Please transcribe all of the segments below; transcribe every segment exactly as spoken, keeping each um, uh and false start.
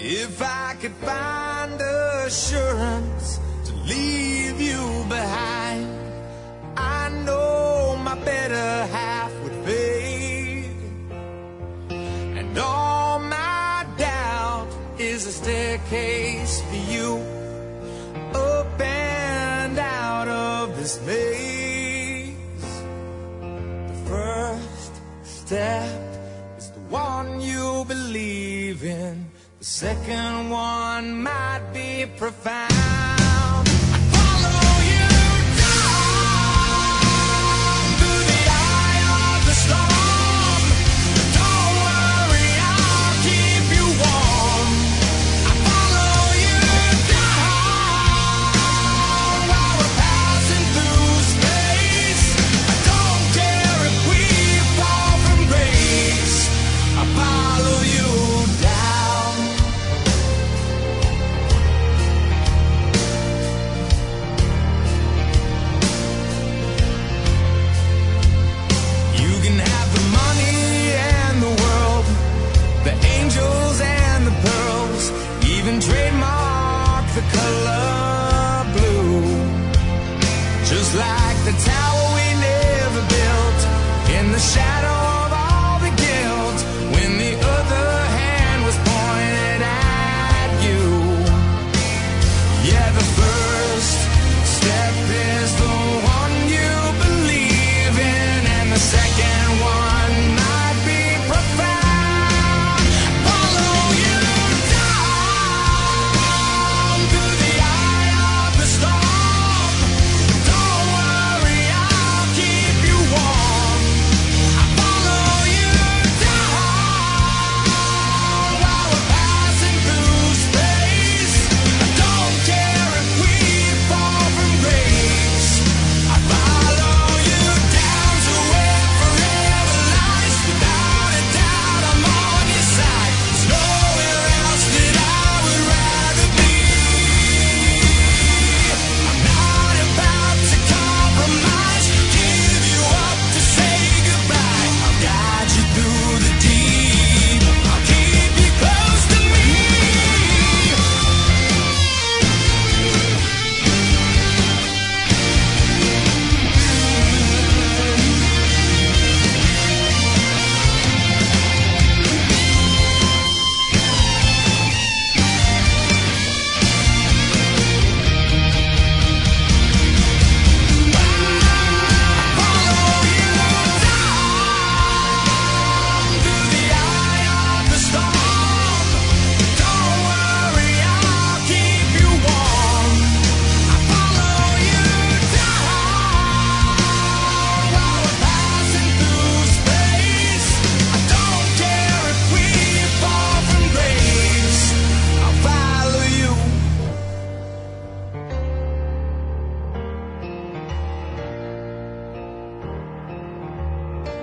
If I could find assurance to leave you behind, I know my better half would fade, and all my doubt is a staircase for you, up and out of this maze. The first step is the one you believe in. The second one might be profound. I follow you down through the eye of the storm. Don't worry, I'll keep you warm. I follow you down while we're passing through space. I don't care if we fall from grace. I follow you down. Even trademark the color blue, just like the tower we never built in the shadow of all the guilt, when the other hand was pointed at you. Yeah, the first step is the one you believe in, and the second one might be profound.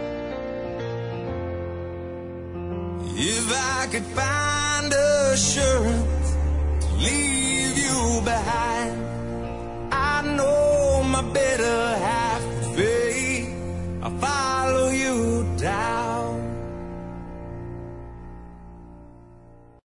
If I could find assurance